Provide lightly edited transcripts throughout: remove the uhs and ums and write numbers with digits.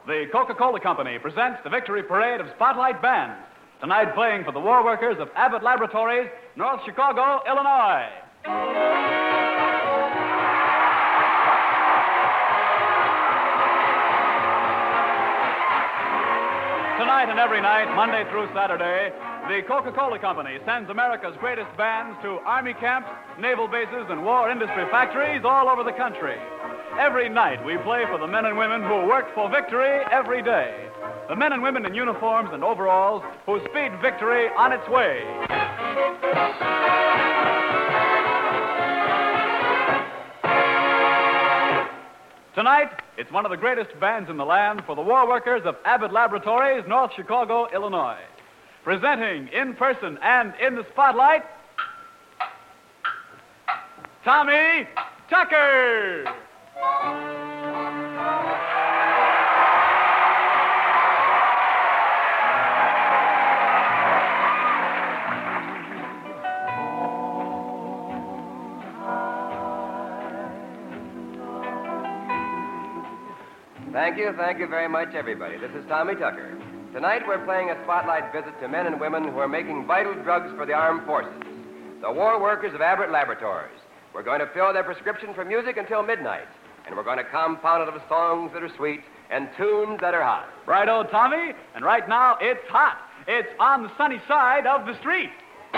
the Coca-Cola Company presents the Victory Parade of Spotlight Bands. Tonight playing for the war workers of Abbott Laboratories, North Chicago, Illinois. Tonight and every night, Monday through Saturday, the Coca-Cola Company sends America's greatest bands to Army camps, naval bases, and war industry factories all over the country. Every night we play for the men and women who work for victory every day. The men and women in uniforms and overalls who speed victory on its way. Tonight, it's one of the greatest bands in the land for the war workers of Abbott Laboratories, North Chicago, Illinois. Presenting in person and in the spotlight, Tommy Tucker! Thank you very much, everybody. This is Tommy Tucker. Tonight we're playing a spotlight visit to men and women who are making vital drugs for the armed forces, the war workers of Abbott Laboratories. We're going to fill their prescription for music until midnight, and we're going to compound it with songs that are sweet and tunes that are hot. Righto, Tommy. And right now, it's hot. It's on the sunny side of the street.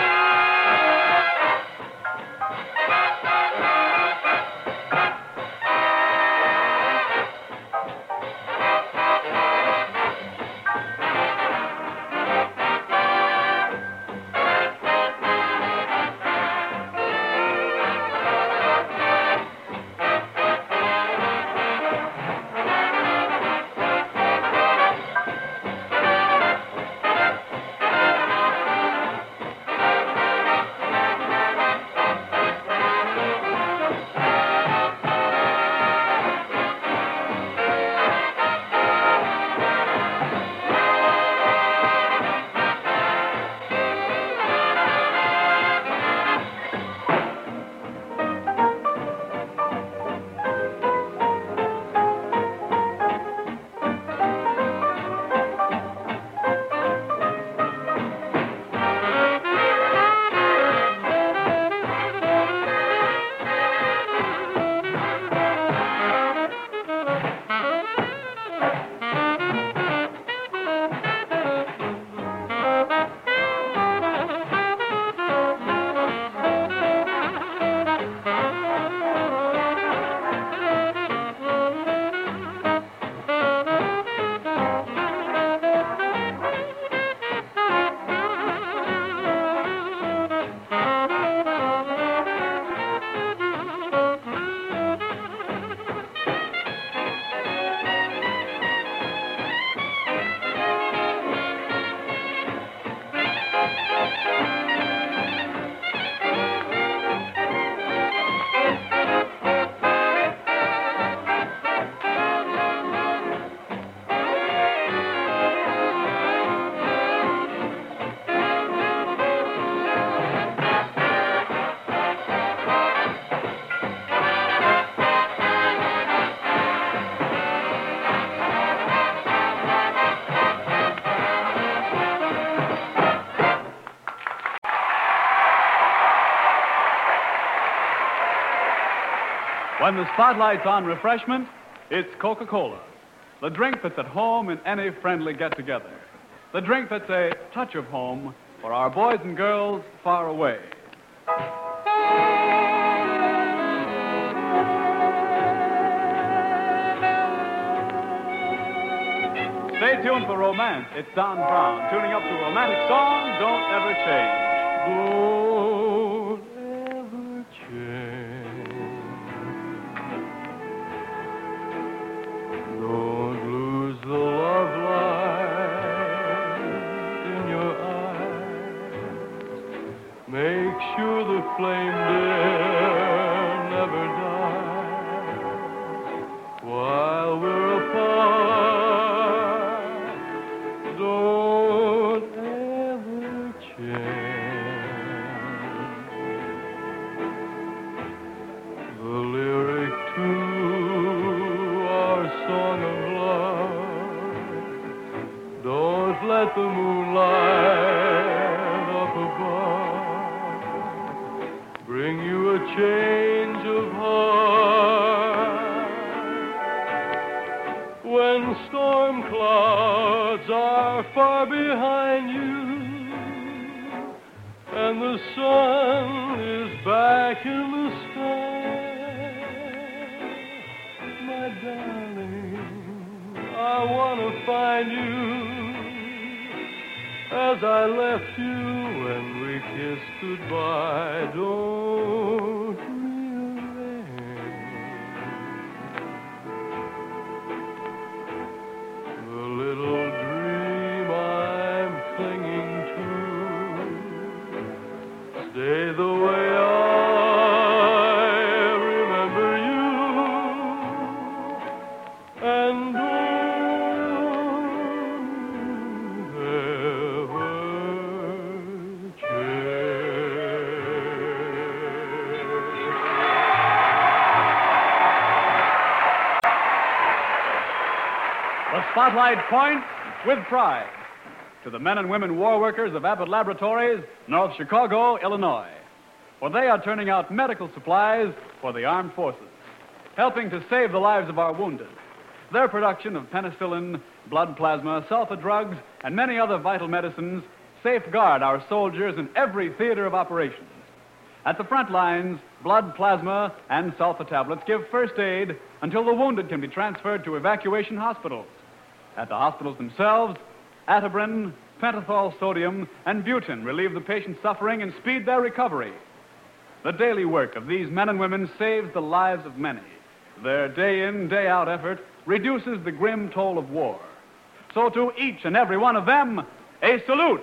When the spotlight's on refreshment, it's Coca-Cola. The drink that's at home in any friendly get-together. The drink that's a touch of home for our boys and girls far away. Stay tuned for romance. It's Don Brown tuning up to a romantic song, Don't Ever Change. Don't ever change. Don't lose the love light in your eyes. Make sure the flame there never dies while we're apart. Don't ever change. The lyric to our song of love with the moonlight up above, bring you a change of heart. When storm clouds are far behind you and the sun is back in the sky, my darling, I want to find you as I left you when we kissed goodbye. Don't rearrange the little dream I'm clinging to. Stay the way I remember you, and don't ever The spotlight points with pride to the men and women war workers of Abbott Laboratories, North Chicago, Illinois. For they are turning out medical supplies for the armed forces, helping to save the lives of our wounded. Their production of penicillin, blood plasma, sulfa drugs, and many other vital medicines safeguard our soldiers in every theater of operations. At the front lines, blood plasma and sulfa tablets give first aid until the wounded can be transferred to evacuation hospitals. At the hospitals themselves, Atibrin, pentothal sodium, and butane relieve the patient's suffering and speed their recovery. The daily work of these men and women saves the lives of many. Their day-in, day-out effort reduces the grim toll of war. So to each and every one of them, a salute.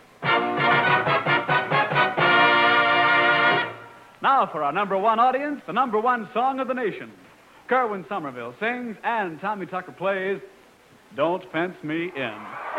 Now for our number one audience, the number one song of the nation. Kerwin Somerville sings and Tommy Tucker plays Don't Fence Me In.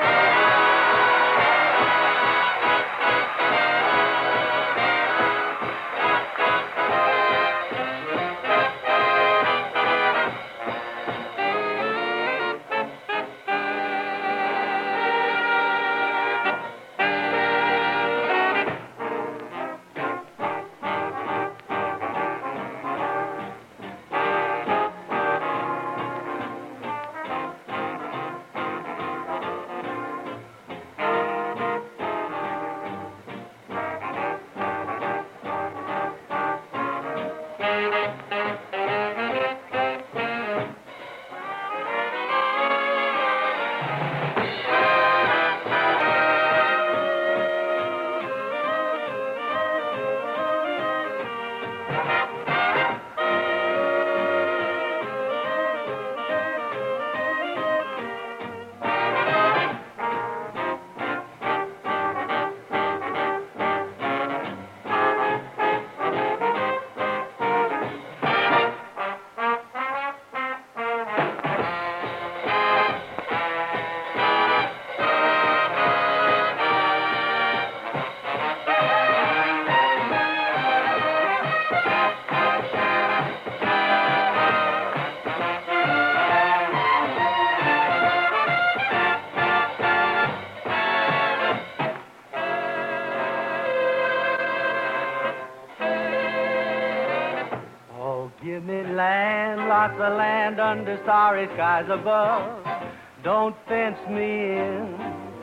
Give me land, lots of land under starry skies above. Don't fence me in.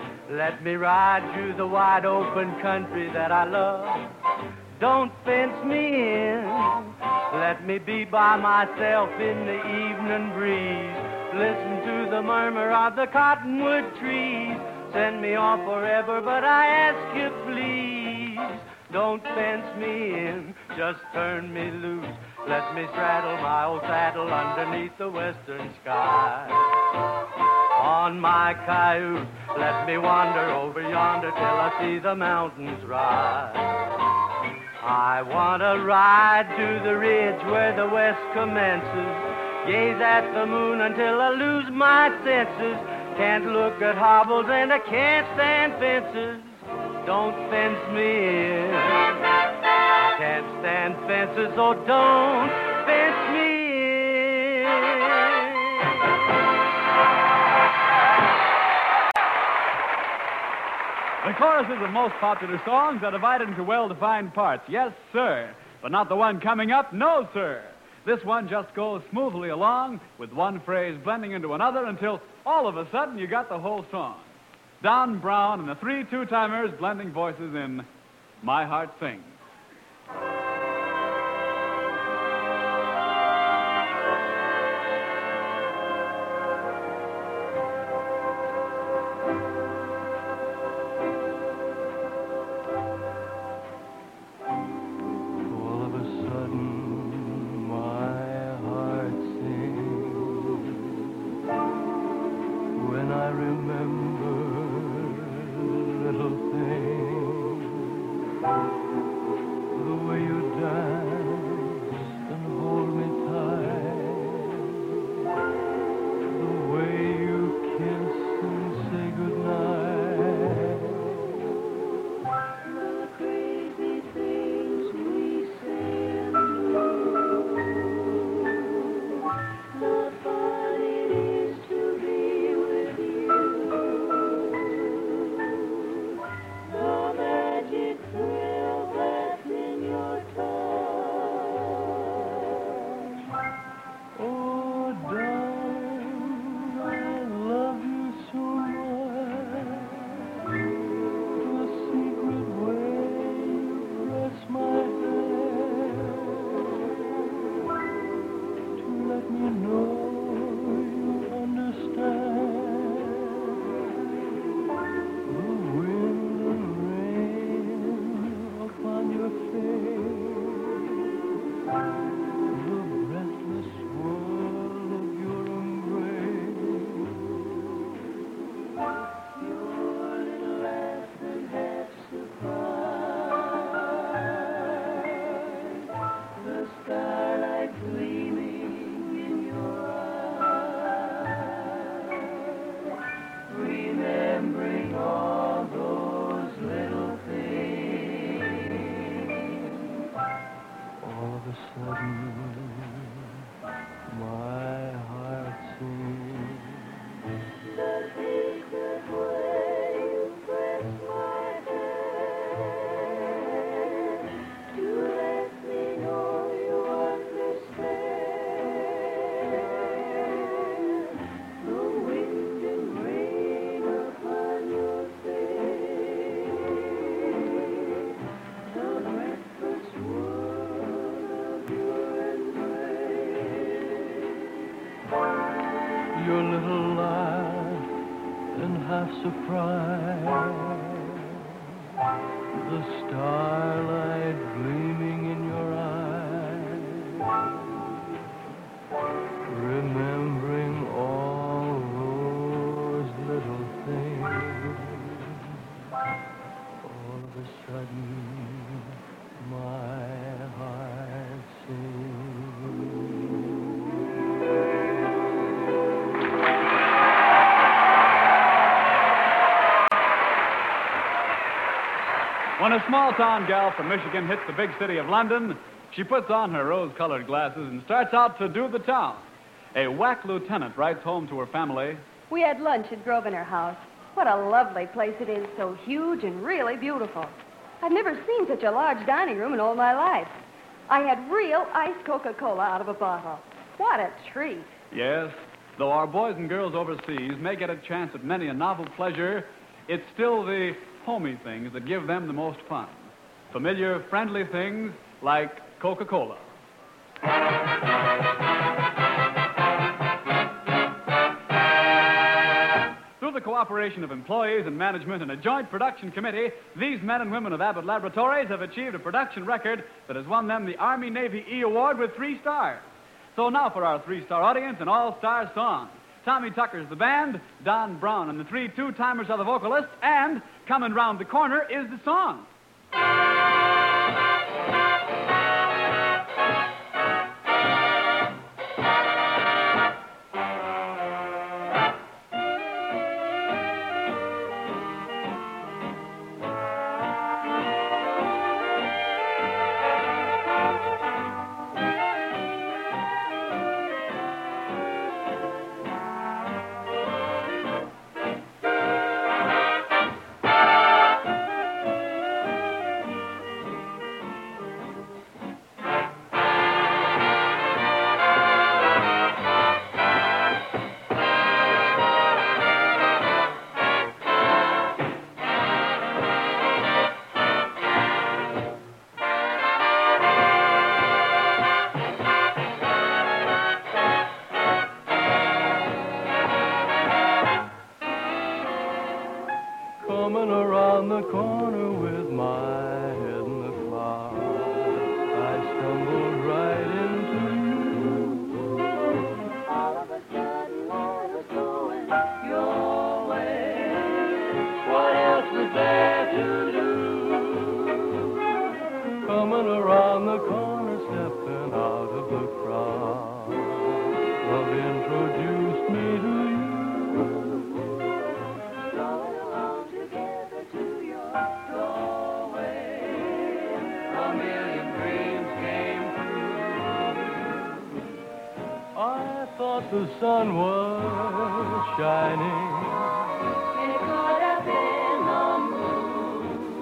Let me ride through the wide open country that I love. Don't fence me in. Let me be by myself in the evening breeze. Listen to the murmur of the cottonwood trees. Send me off forever, but I ask you please. Don't fence me in, just turn me loose. Let me straddle my old saddle underneath the western sky. On my cayuse, let me wander over yonder till I see the mountains rise. I want to ride to the ridge where the west commences. Gaze at the moon until I lose my senses. Can't look at hobbles and I can't stand fences. Don't fence me in. Can't stand fences, so don't fence me in. choruses of most popular songs are divided into well-defined parts. Yes, sir. But not the one coming up. No, sir. This one just goes smoothly along with one phrase blending into another until all of a sudden you got the whole song. Don Brown and the three two-timers blending voices in My Heart Sings. All of a sudden, my heart sings when I remember little things, the way you dance and hold me tight, the way you kiss and say goodnight. The crazy things we say and do, the fun it is to be with you, the magic thrill that's in your touch. Oh, darling, I love you so much. The secret way you press my hand to let me know you understand. The wind and rain upon your face, the breathless swirl of your embrace. Your little laugh and half surprise, the starlight gleaming in your eyes, remembering all those little things. All of a sudden, my heart sings. The secret way you press my hand to let me know you understand. The wind and rain upon your face, the breathless swirl of your embrace. Your little laugh and half surprise, the starlight gleaming in your eyes, remembering all those little things. All of a sudden, my heart sings. When a small-town gal from Michigan hits the big city of London, she puts on her rose-colored glasses and starts out to do the town. A whack lieutenant writes home to her family, We had lunch at Grosvenor House. What a lovely place it is, so huge and really beautiful. I've never seen such a large dining room in all my life. I had real iced Coca-Cola out of a bottle. What a treat. yes, though our boys and girls overseas may get a chance at many a novel pleasure, it's still the homey things that give them the most fun. Familiar, friendly things like Coca-Cola. Through the cooperation of employees and management and a joint production committee, these men and women of Abbott Laboratories have achieved a production record that has won them the Army-Navy E Award with 3 stars. So now for our 3-star audience, an all-star song. Tommy Tucker's the band, Don Brown and the 3 two-timers are the vocalists, and coming round the corner is the song. the sun was shining. It could have been the moon.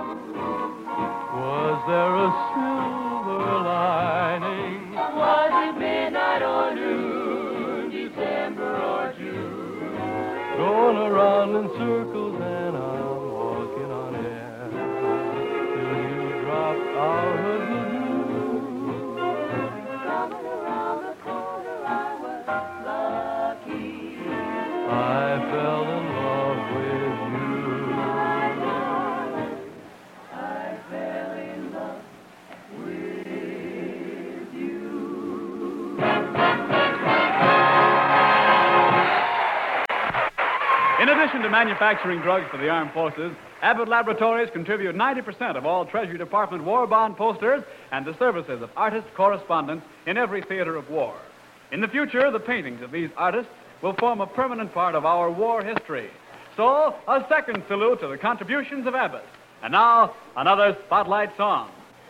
Was there a silver lining? Was it midnight or noon, December or June? Going around in circles and I'm walking on air till you drop out of the blue. Coming around the corner, I was lucky. I fell in love with you. I fell in love with you. In addition to manufacturing drugs for the armed forces, Abbott Laboratories contribute 90% of all Treasury Department war bond posters and the services of artist correspondents in every theater of war. In the future, the paintings of these artists will form a permanent part of our war history. So, a second salute to the contributions of Abbott. And now, another Spotlight song.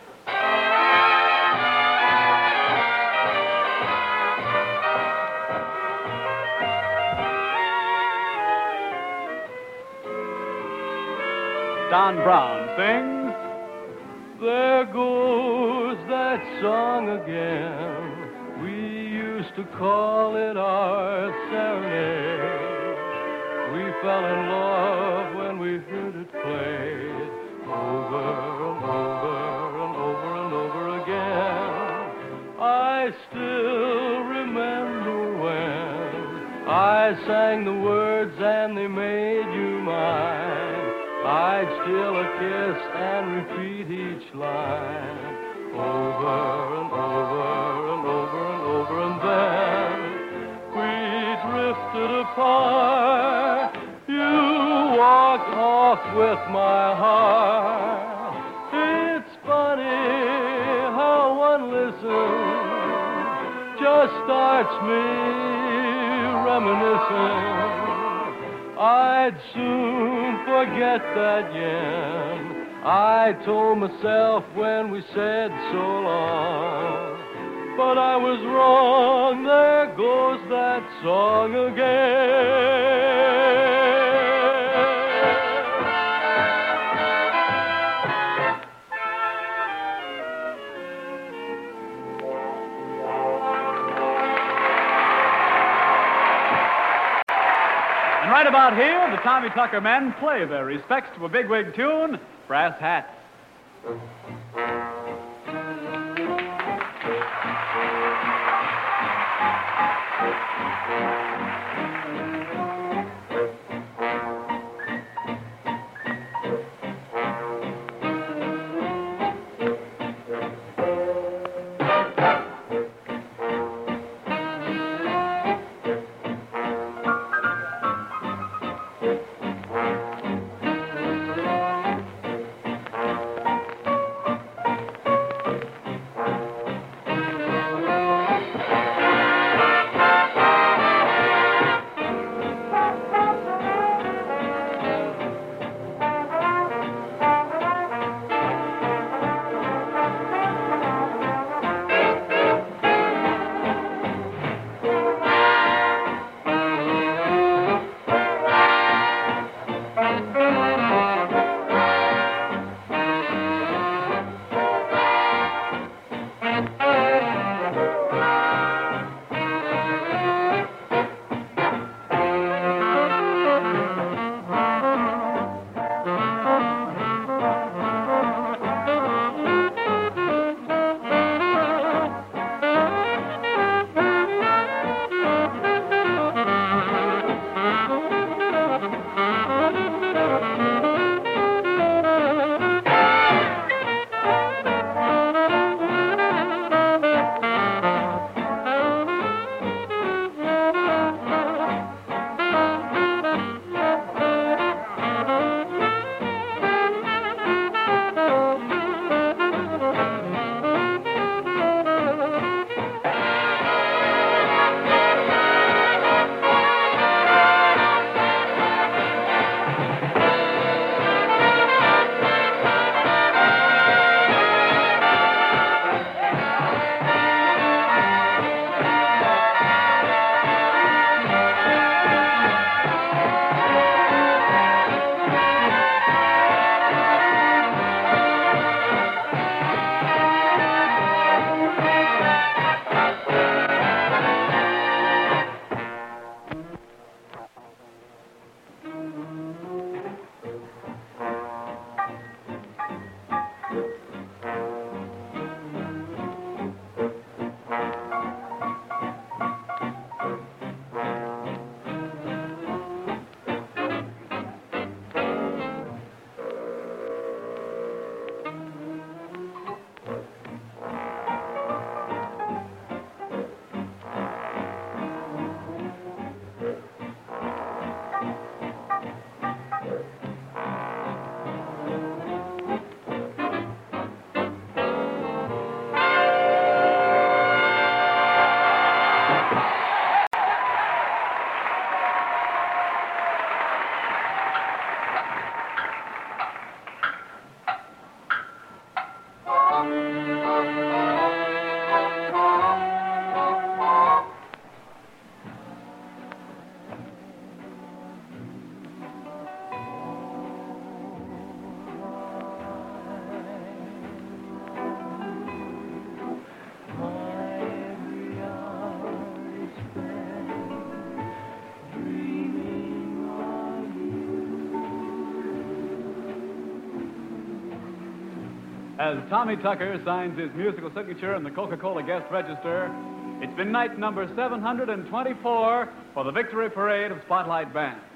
Don Brown sings, There goes that song again. We used to call it our serenade. We fell in love when we heard it played over and over and over and over again. I still remember when I sang the words and they made you mine. I'd steal a kiss and repeat each line over and over and over and over, and then we drifted apart. You walked off with my heart. It's funny how one listen just starts me reminiscing. I'd soon forget that yen I told myself when we said so long. But I was wrong, there goes that song again. And right about here, the Tommy Tucker men play their respects to a bigwig tune, Brass Hats. As Tommy Tucker signs his musical signature in the Coca-Cola guest register, it's been night number 724 for the Victory Parade of Spotlight Bands.